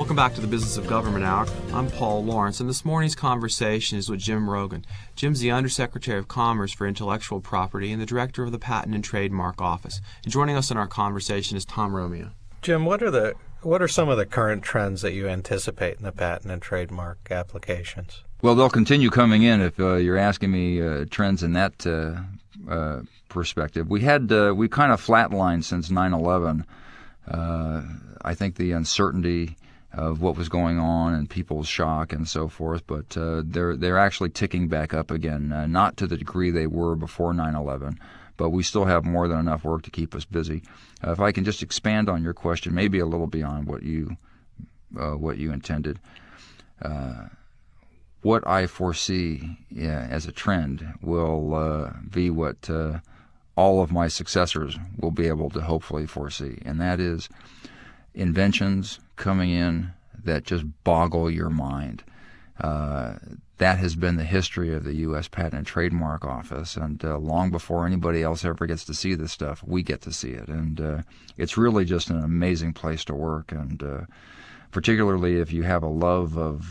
Welcome back to the Business of Government Hour. I'm Paul Lawrence, and this morning's conversation is with Jim Rogan. Jim's the Undersecretary of Commerce for Intellectual Property and the Director of the Patent and Trademark Office. And joining us in our conversation is Tom Romeo. Jim, what are some of the current trends that you anticipate in the patent and trademark applications? Well, they'll continue coming in if you're asking me trends in that perspective. We kind of flatlined since 9/11. I think the uncertainty of what was going on and people's shock and so forth, but they're actually ticking back up again, not to the degree they were before 9/11, but we still have more than enough work to keep us busy. If I can just expand on your question, maybe a little beyond what you intended. What I foresee as a trend will be what all of my successors will be able to hopefully foresee, and that is inventions coming in that just boggle your mind. That has been the history of the U.S. Patent and Trademark Office, and long before anybody else ever gets to see this stuff, we get to see it. And it's really just an amazing place to work, and particularly if you have a love of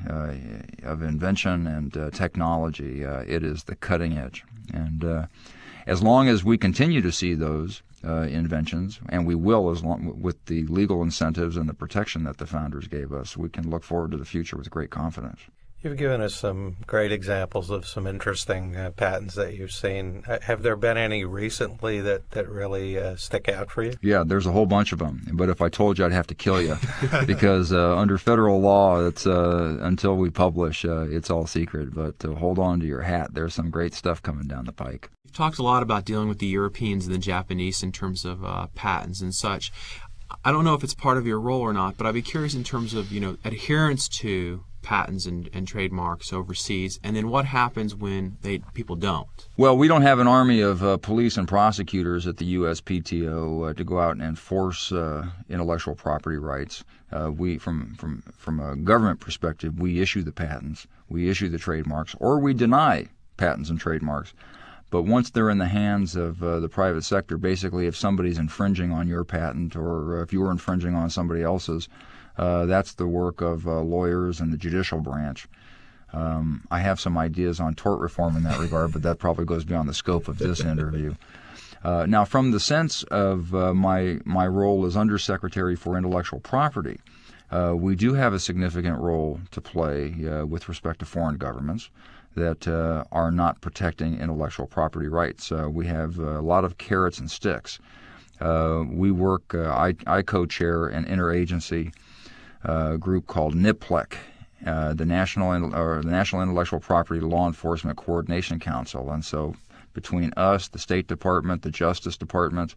invention and technology, it is the cutting edge. And as long as we continue to see those inventions, and we will as long with the legal incentives and the protection that the founders gave us, we can look forward to the future with great confidence. You've given us some great examples of some interesting patents that you've seen. Have there been any recently that really stick out for you? Yeah, there's a whole bunch of them. But if I told you, I'd have to kill you because under federal law, it's until we publish, it's all secret. But hold on to your hat. There's some great stuff coming down the pike. You've talked a lot about dealing with the Europeans and the Japanese in terms of patents and such. I don't know if it's part of your role or not, but I'd be curious in terms of adherence to patents and trademarks overseas, and then what happens when people don't? Well, we don't have an army of police and prosecutors at the USPTO to go out and enforce intellectual property rights. We, from a government perspective, we issue the patents, we issue the trademarks, or we deny patents and trademarks. But once they're in the hands of the private sector, basically if somebody's infringing on your patent or if you're infringing on somebody else's, that's the work of lawyers and the judicial branch. I have some ideas on tort reform in that regard, but that probably goes beyond the scope of this interview. Now, from the sense of my role as Undersecretary for Intellectual Property, we do have a significant role to play with respect to foreign governments that are not protecting intellectual property rights. We have a lot of carrots and sticks. We work, I co-chair an interagency group called NIPLEC, the National Intellectual Property Law Enforcement Coordination Council. And so between us, the State Department, the Justice Department,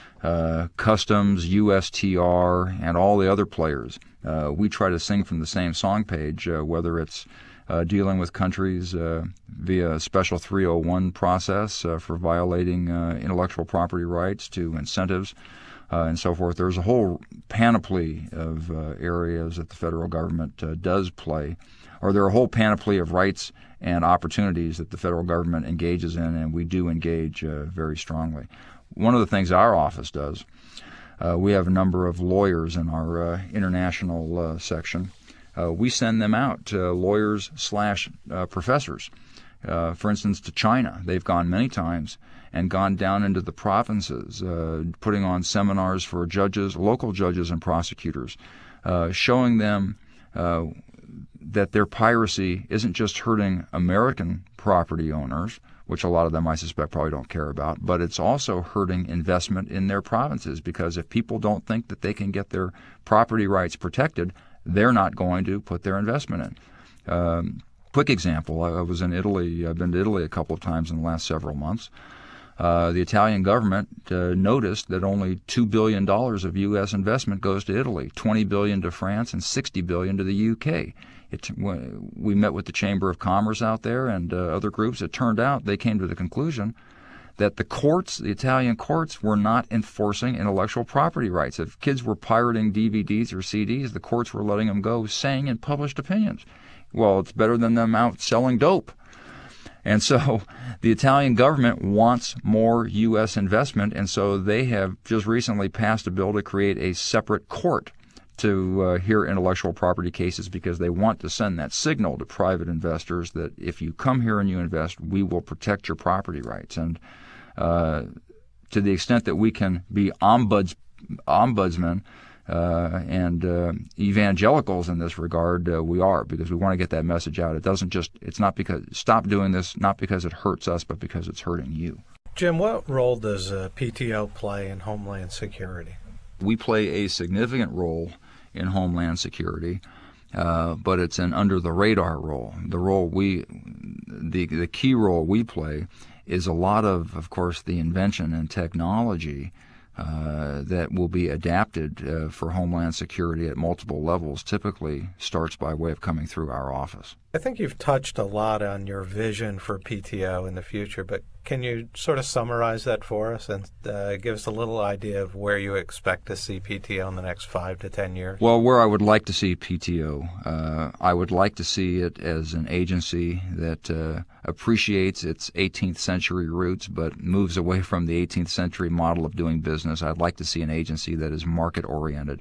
Customs, USTR, and all the other players, we try to sing from the same song page, whether it's dealing with countries via a Special 301 process for violating intellectual property rights to incentives and so forth. There's a whole panoply of areas that the federal government does play, or there are a whole panoply of rights and opportunities that the federal government engages in, and we do engage very strongly. One of the things our office does, we have a number of lawyers in our international section. We send them out, lawyers / professors. For instance, to China. They've gone many times and gone down into the provinces, putting on seminars for judges, local judges and prosecutors, showing them that their piracy isn't just hurting American property owners, which a lot of them I suspect probably don't care about, but it's also hurting investment in their provinces, because if people don't think that they can get their property rights protected, they're not going to put their investment in. Quick example, I was in Italy. I've been to Italy a couple of times in the last several months. The Italian government noticed that only $2 billion of U.S. investment goes to Italy, $20 billion to France, and $60 billion to the U.K. We met with the Chamber of Commerce out there and other groups. It turned out they came to the conclusion that the Italian courts, were not enforcing intellectual property rights. If kids were pirating DVDs or CDs, the courts were letting them go, saying in published opinions, well, it's better than them out selling dope. And so the Italian government wants more U.S. investment, and so they have just recently passed a bill to create a separate court to hear intellectual property cases because they want to send that signal to private investors that if you come here and you invest, we will protect your property rights. And to the extent that we can be ombudsmen and evangelicals in this regard, we are, because we want to get that message out. It's not because, stop doing this, not because it hurts us, but because it's hurting you. Jim, what role does PTO play in Homeland Security? We play a significant role in Homeland Security, but it's an under-the-radar role. The key role we play is a lot of course, the invention and technology that will be adapted for Homeland Security at multiple levels typically starts by way of coming through our office. I think you've touched a lot on your vision for PTO in the future, but can you sort of summarize that for us and give us a little idea of where you expect to see PTO in the next 5 to 10 years? Well, where I would like to see PTO, I would like to see it as an agency that appreciates its 18th century roots but moves away from the 18th century model of doing business. I'd like to see an agency that is market-oriented.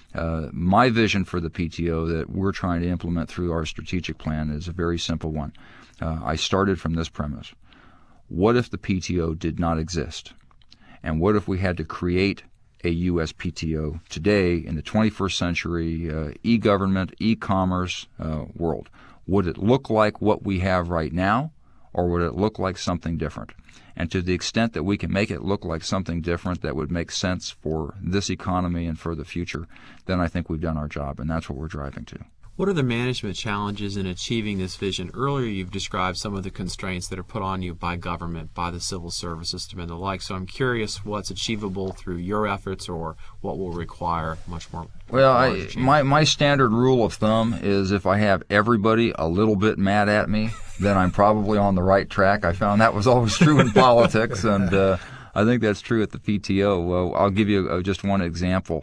My vision for the PTO that we're trying to implement through our strategic plan is a very simple one. I started from this premise. What if the PTO did not exist? And what if we had to create a U.S. PTO today in the 21st century e-government, e-commerce world? Would it look like what we have right now, or would it look like something different? And to the extent that we can make it look like something different that would make sense for this economy and for the future, then I think we've done our job, and that's what we're driving to. What are the management challenges in achieving this vision? Earlier you've described some of the constraints that are put on you by government, by the civil service system and the like. So I'm curious what's achievable through your efforts or what will require much more. Well, my standard rule of thumb is if I have everybody a little bit mad at me, then I'm probably on the right track. I found that was always true in politics, and I think that's true at the PTO. I'll give you just one example.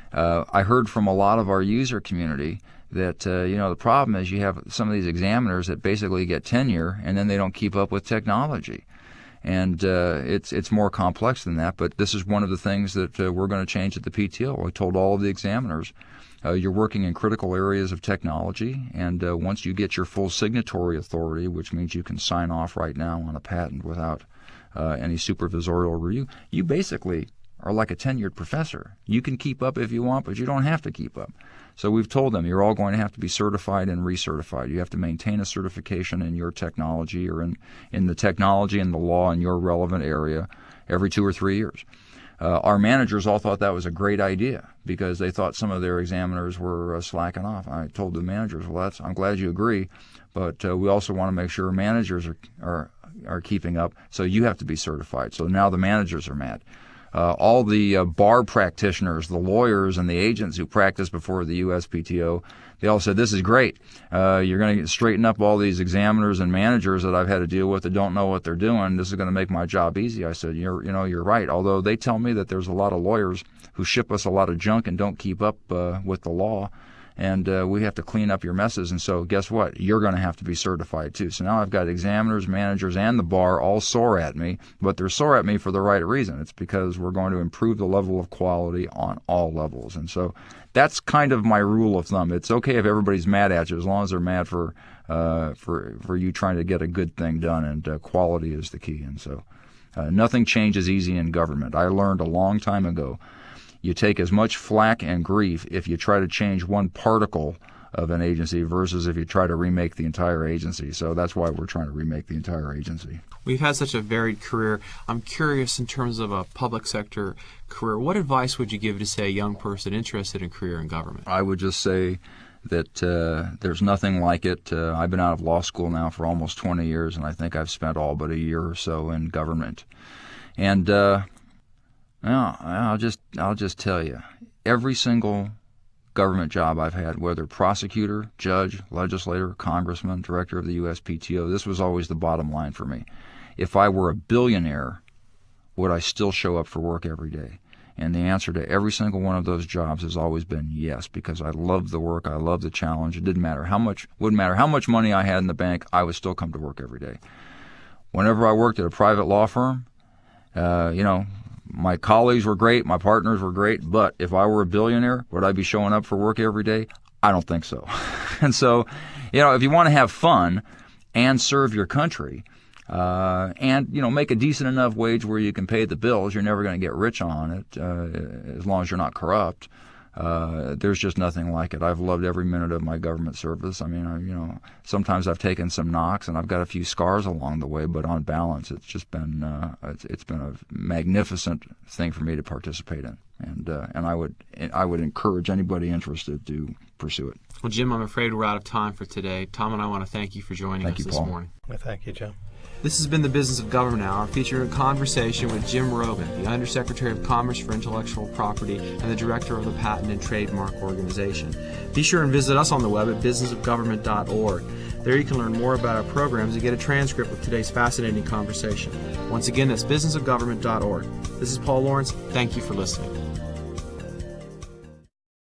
I heard from a lot of our user community that the problem is you have some of these examiners that basically get tenure and then they don't keep up with technology, and it's more complex than that. But this is one of the things that we're going to change at the PTO. I told all of the examiners, you're working in critical areas of technology, and once you get your full signatory authority, which means you can sign off right now on a patent without any supervisorial review, you basically are like a tenured professor. You can keep up if you want, but you don't have to keep up. So we've told them you're all going to have to be certified and recertified. You have to maintain a certification in your technology or in the technology and the law in your relevant area every 2 or 3 years. Our managers all thought that was a great idea because they thought some of their examiners were slacking off. I told the managers, well, I'm glad you agree, but we also want to make sure managers are keeping up, so you have to be certified. So now the managers are mad. All the bar practitioners, the lawyers, and the agents who practice before the USPTO, they all said, this is great. You're going to straighten up all these examiners and managers that I've had to deal with that don't know what they're doing. This is going to make my job easy. I said, you're right. Although they tell me that there's a lot of lawyers who ship us a lot of junk and don't keep up with the law. And we have to clean up your messes. And so guess what? You're going to have to be certified too. So now I've got examiners, managers, and the bar all sore at me, but they're sore at me for the right reason. It's because we're going to improve the level of quality on all levels. And so that's kind of my rule of thumb. It's okay if everybody's mad at you as long as they're mad for you trying to get a good thing done, and quality is the key. And so nothing changes easy in government. I learned a long time ago you take as much flack and grief if you try to change one particle of an agency versus if you try to remake the entire agency. So that's why we're trying to remake the entire agency. We've had such a varied career. I'm curious, in terms of a public sector career, what advice would you give to, say, a young person interested in career in government? I would just say that there's nothing like it. I've been out of law school now for almost 20 years, and I think I've spent all but a year or so in government. And I'll just tell you, every single government job I've had, whether prosecutor, judge, legislator, congressman, director of the USPTO, this was always the bottom line for me. If I were a billionaire, would I still show up for work every day? And the answer to every single one of those jobs has always been yes, because I love the work, I love the challenge. It wouldn't matter how much money I had in the bank, I would still come to work every day. Whenever I worked at a private law firm, my colleagues were great, my partners were great, but if I were a billionaire, would I be showing up for work every day? I don't think so. And so, if you want to have fun and serve your country, and make a decent enough wage where you can pay the bills, you're never going to get rich on it as long as you're not corrupt. There's just nothing like it. I've loved every minute of my government service. I mean, sometimes I've taken some knocks and I've got a few scars along the way, but on balance, it's just been it's been a magnificent thing for me to participate in, and I would encourage anybody interested to pursue it. Well, Jim, I'm afraid we're out of time for today. Tom and I want to thank you for joining us this morning. Well, thank you, Jim. This has been the Business of Government Hour, featuring a conversation with Jim Robin, the Undersecretary of Commerce for Intellectual Property and the Director of the Patent and Trademark Organization. Be sure and visit us on the web at businessofgovernment.org. There you can learn more about our programs and get a transcript of today's fascinating conversation. Once again, that's businessofgovernment.org. This is Paul Lawrence. Thank you for listening.